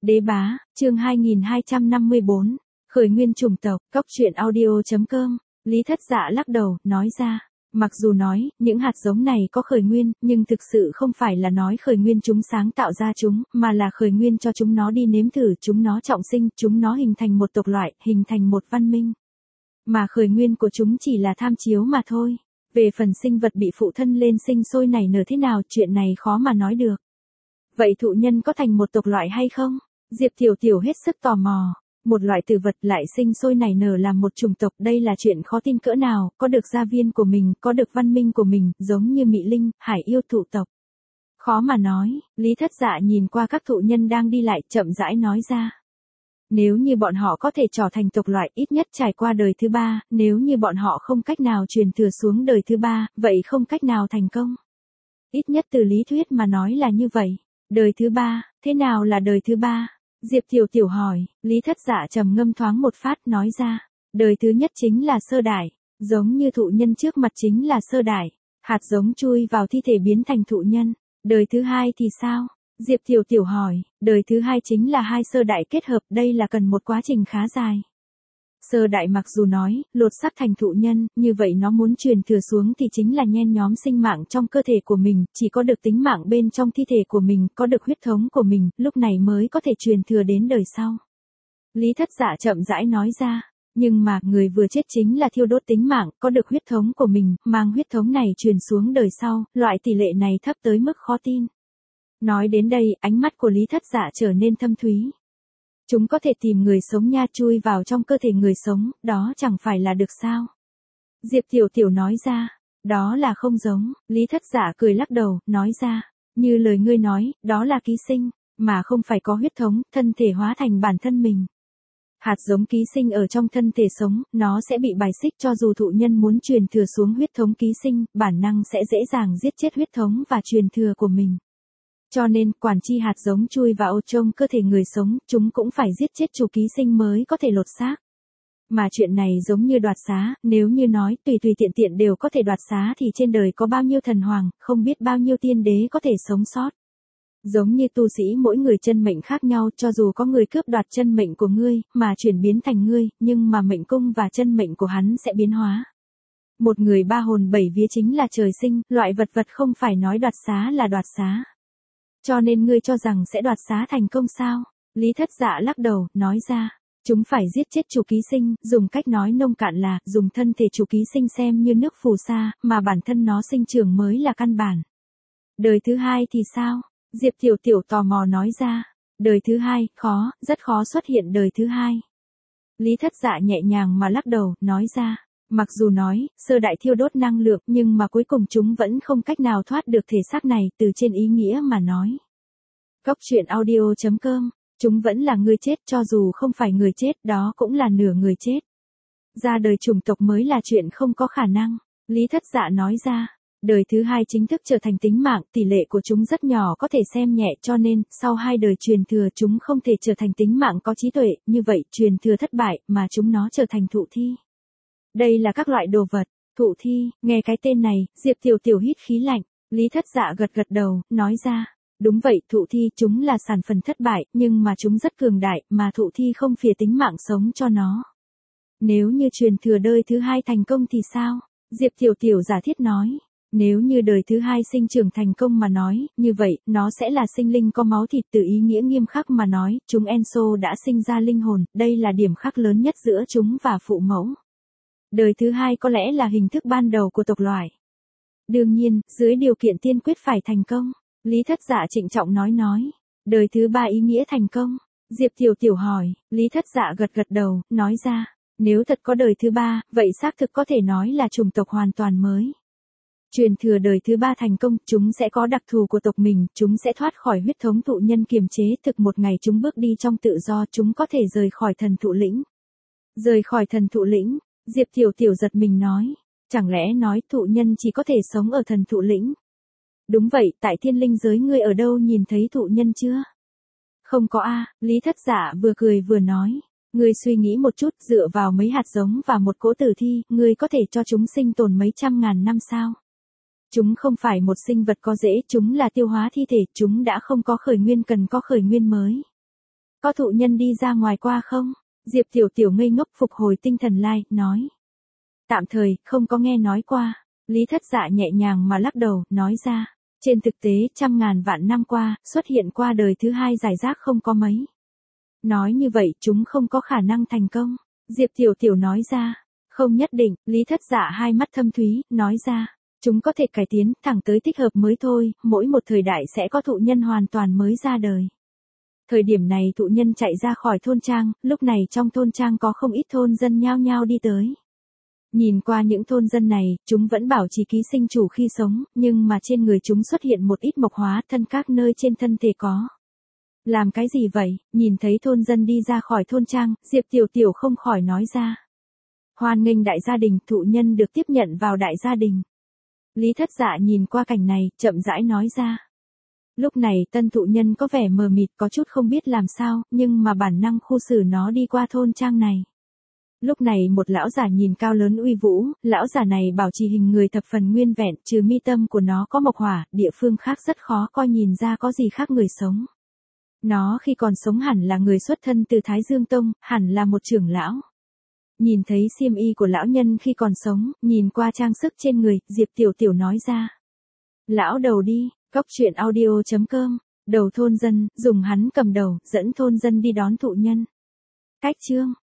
Đế bá, chương 2254, khởi nguyên chủng tộc, Cóc truyện audio.com, Lý Thất Dạ lắc đầu, nói ra, mặc dù nói, những hạt giống này có khởi nguyên, nhưng thực sự không phải là nói khởi nguyên chúng sáng tạo ra chúng, mà là khởi nguyên cho chúng nó đi nếm thử, chúng nó trọng sinh, chúng nó hình thành một tộc loại, hình thành một văn minh. Mà khởi nguyên của chúng chỉ là tham chiếu mà thôi. Về phần sinh vật bị phụ thân lên sinh sôi nảy nở thế nào, chuyện này khó mà nói được. Vậy thụ nhân có thành một tộc loại hay không? Diệp Tiểu Tiểu hết sức tò mò. Một loại tử vật lại sinh sôi nảy nở làm một chủng tộc, đây là chuyện khó tin cỡ nào, có được gia viên của mình, có được văn minh của mình, giống như Mị Linh, Hải Yêu thụ tộc. Khó mà nói, Lý Thất Dạ nhìn qua các thụ nhân đang đi lại, chậm rãi nói ra. Nếu như bọn họ có thể trở thành tộc loại, ít nhất trải qua đời thứ ba, nếu như bọn họ không cách nào truyền thừa xuống đời thứ ba, vậy không cách nào thành công. Ít nhất từ lý thuyết mà nói là như vậy. Đời thứ ba, thế nào là đời thứ ba? Diệp Tiểu Tiểu hỏi. Lý Thất Dạ trầm ngâm thoáng một phát, nói ra. Đời thứ nhất chính là sơ đại, giống như thụ nhân trước mặt chính là sơ đại, hạt giống chui vào thi thể biến thành thụ nhân. Đời thứ hai thì sao? Diệp Tiểu Tiểu hỏi. Đời thứ hai chính là hai sơ đại kết hợp, đây là cần một quá trình khá dài. Sơ đại mặc dù nói, lột xác thành thụ nhân, như vậy nó muốn truyền thừa xuống thì chính là nhen nhóm sinh mạng trong cơ thể của mình, chỉ có được tính mạng bên trong thi thể của mình, có được huyết thống của mình, lúc này mới có thể truyền thừa đến đời sau. Lý Thất Dạ chậm rãi nói ra, nhưng mà, người vừa chết chính là thiêu đốt tính mạng, có được huyết thống của mình, mang huyết thống này truyền xuống đời sau, loại tỷ lệ này thấp tới mức khó tin. Nói đến đây, ánh mắt của Lý Thất Dạ trở nên thâm thúy. Chúng có thể tìm người sống nha, chui vào trong cơ thể người sống, đó chẳng phải là được sao? Diệp Tiểu Tiểu nói ra, đó là không giống. Lý Thất Dạ cười lắc đầu, nói ra, như lời ngươi nói, đó là ký sinh, mà không phải có huyết thống, thân thể hóa thành bản thân mình. Hạt giống ký sinh ở trong thân thể sống, nó sẽ bị bài xích, cho dù thụ nhân muốn truyền thừa xuống huyết thống ký sinh, bản năng sẽ dễ dàng giết chết huyết thống và truyền thừa của mình. Cho nên, quản chi hạt giống chui vào trong cơ thể người sống, chúng cũng phải giết chết chủ ký sinh mới có thể lột xác. Mà chuyện này giống như đoạt xá, nếu như nói tùy tiện tiện đều có thể đoạt xá thì trên đời có bao nhiêu thần hoàng, không biết bao nhiêu tiên đế có thể sống sót. Giống như tu sĩ mỗi người chân mệnh khác nhau, cho dù có người cướp đoạt chân mệnh của ngươi, mà chuyển biến thành ngươi, nhưng mà mệnh cung và chân mệnh của hắn sẽ biến hóa. Một người ba hồn bảy vía chính là trời sinh, loại vật không phải nói đoạt xá là đoạt xá. Cho nên ngươi cho rằng sẽ đoạt xá thành công sao? Lý Thất Dạ lắc đầu, nói ra, chúng phải giết chết chủ ký sinh, dùng cách nói nông cạn là, dùng thân thể chủ ký sinh xem như nước phù sa, mà bản thân nó sinh trưởng mới là căn bản. Đời thứ hai thì sao? Diệp Tiểu Tiểu tò mò nói ra, đời thứ hai, khó, rất khó xuất hiện đời thứ hai. Lý Thất Dạ nhẹ nhàng mà lắc đầu, nói ra, mặc dù nói, sơ đại thiêu đốt năng lượng, nhưng mà cuối cùng chúng vẫn không cách nào thoát được thể xác này, từ trên ý nghĩa mà nói. Cóc truyện audio.com, chúng vẫn là người chết, cho dù không phải người chết, đó cũng là nửa người chết. Ra đời chủng tộc mới là chuyện không có khả năng. Lý Thất Dạ nói ra, đời thứ hai chính thức trở thành tính mạng, tỷ lệ của chúng rất nhỏ, có thể xem nhẹ, cho nên, sau hai đời truyền thừa chúng không thể trở thành tính mạng có trí tuệ, như vậy truyền thừa thất bại, mà chúng nó trở thành thụ thi. Đây là các loại đồ vật, thụ thi, nghe cái tên này, Diệp Tiểu Tiểu hít khí lạnh. Lý Thất Dạ gật đầu, nói ra, đúng vậy, thụ thi chúng là sản phẩm thất bại, nhưng mà chúng rất cường đại, mà thụ thi không phìa tính mạng sống cho nó. Nếu như truyền thừa đời thứ hai thành công thì sao? Diệp Tiểu Tiểu giả thiết nói. Nếu như đời thứ hai sinh trưởng thành công mà nói, như vậy, nó sẽ là sinh linh có máu thịt, từ ý nghĩa nghiêm khắc mà nói, chúng Enso đã sinh ra linh hồn, đây là điểm khác lớn nhất giữa chúng và phụ mẫu. Đời thứ hai có lẽ là hình thức ban đầu của tộc loại. Đương nhiên, dưới điều kiện tiên quyết phải thành công. Lý Thất Dạ trịnh trọng nói. Đời thứ ba ý nghĩa thành công. Diệp Tiểu Tiểu hỏi. Lý Thất Dạ gật đầu, nói ra, nếu thật có đời thứ ba, vậy xác thực có thể nói là chủng tộc hoàn toàn mới. Truyền thừa đời thứ ba thành công, chúng sẽ có đặc thù của tộc mình, chúng sẽ thoát khỏi huyết thống thụ nhân kiềm chế, thực một ngày chúng bước đi trong tự do, chúng có thể rời khỏi thần thụ lĩnh. Rời khỏi thần thụ lĩnh, Diệp Tiểu Tiểu giật mình nói, chẳng lẽ nói thụ nhân chỉ có thể sống ở thần thụ lĩnh? Đúng vậy, tại thiên linh giới ngươi ở đâu nhìn thấy thụ nhân chưa? Không có a. Lý Thất Dạ vừa cười vừa nói, ngươi suy nghĩ một chút, dựa vào mấy hạt giống và một cỗ tử thi, ngươi có thể cho chúng sinh tồn mấy trăm ngàn năm sao? Chúng không phải một sinh vật có dễ, chúng là tiêu hóa thi thể, chúng đã không có khởi nguyên, cần có khởi nguyên mới. Có thụ nhân đi ra ngoài qua không? Diệp Tiểu Tiểu ngây ngốc phục hồi tinh thần lại, nói. Tạm thời, không có nghe nói qua. Lý Thất Dạ nhẹ nhàng mà lắc đầu, nói ra. Trên thực tế, trăm ngàn vạn năm qua, xuất hiện qua đời thứ hai giải rác không có mấy. Nói như vậy, chúng không có khả năng thành công. Diệp Tiểu Tiểu nói ra. Không nhất định, Lý Thất Dạ hai mắt thâm thúy, nói ra. Chúng có thể cải tiến, thẳng tới thích hợp mới thôi, mỗi một thời đại sẽ có thụ nhân hoàn toàn mới ra đời. Thời điểm này thụ nhân chạy ra khỏi thôn trang, lúc này trong thôn trang có không ít thôn dân nhao nhao đi tới. Nhìn qua những thôn dân này, chúng vẫn bảo trì ký sinh chủ khi sống, nhưng mà trên người chúng xuất hiện một ít mộc hóa thân các nơi trên thân thể có. Làm cái gì vậy? Nhìn thấy thôn dân đi ra khỏi thôn trang, Diệp Tiểu Tiểu không khỏi nói ra. Hoan nghênh đại gia đình, thụ nhân được tiếp nhận vào đại gia đình. Lý Thất Dạ nhìn qua cảnh này, chậm rãi nói ra. Lúc này tân thụ nhân có vẻ mờ mịt có chút không biết làm sao, nhưng mà bản năng khu xử nó đi qua thôn trang này. Lúc này một lão giả nhìn cao lớn uy vũ, lão giả này bảo trì hình người thập phần nguyên vẹn, trừ mi tâm của nó có mộc hỏa, địa phương khác rất khó coi nhìn ra có gì khác người sống. Nó khi còn sống hẳn là người xuất thân từ Thái Dương Tông, hẳn là một trưởng lão. Nhìn thấy xiêm y của lão nhân khi còn sống, nhìn qua trang sức trên người, Diệp Tiểu Tiểu nói ra. Lão đầu đi, Cóc truyện audio.com, đầu thôn dân, dùng hắn cầm đầu, dẫn thôn dân đi đón thụ nhân. Cách chương